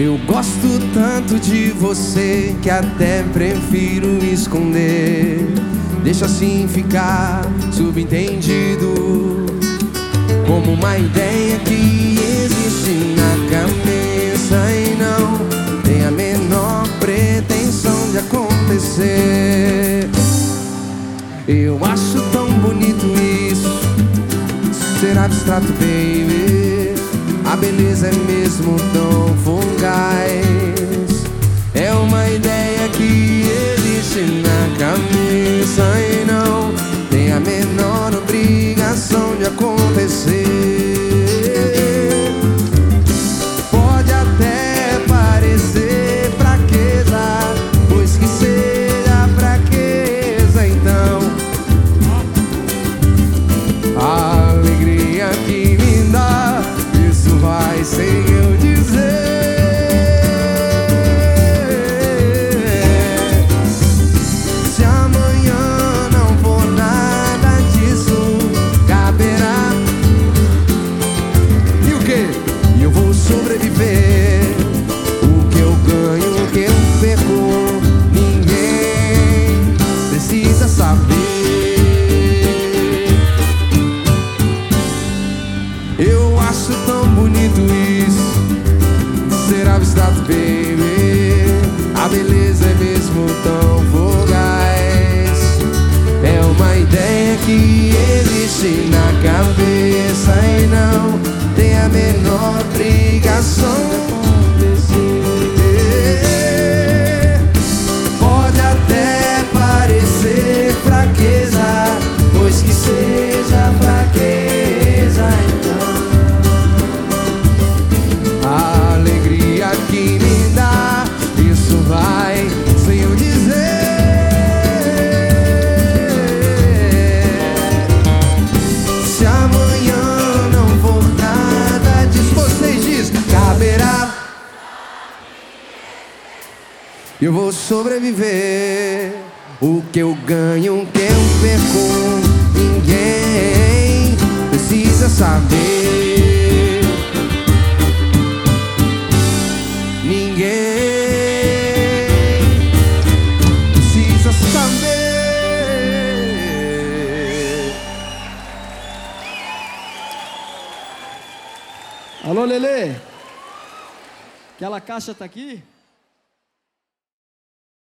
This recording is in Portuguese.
Eu gosto tanto de você que até prefiro esconder. Deixa assim ficar subentendido, como uma ideia que existe na cabeça e não tem a menor pretensão de acontecer. Eu acho tão bonito isso, ser abstrato, baby. A beleza é mesmo tão fugaz. É uma ideia que existe na cabeça e não tem a menor obrigação de acontecer. Pode até parecer fraqueza, pois que seja fraqueza, então a alegria que me dá, isso vai sem eu dizer. Se amanhã não for nada disso, caberá. E o quê? E eu vou sobreviver. O que eu ganho, o que eu perco, ninguém precisa saber. Eu acho tão bonito isso, ser abstrato, baby. A beleza é mesmo tão fugaz. É uma ideia que existe na cabeça e não tem a menor obrigação de acontecer. Pode até parecer fraqueza, pois que seja fraqueza, então a alegria que me dá, isso vai sem eu dizer. Se amanhã não for nada disso, vocês dizem, caberá. Eu vou sobreviver. O que eu ganho, o que eu perco, ninguém precisa saber. Ninguém precisa saber. Alô, Lelê? Aquela caixa tá aqui?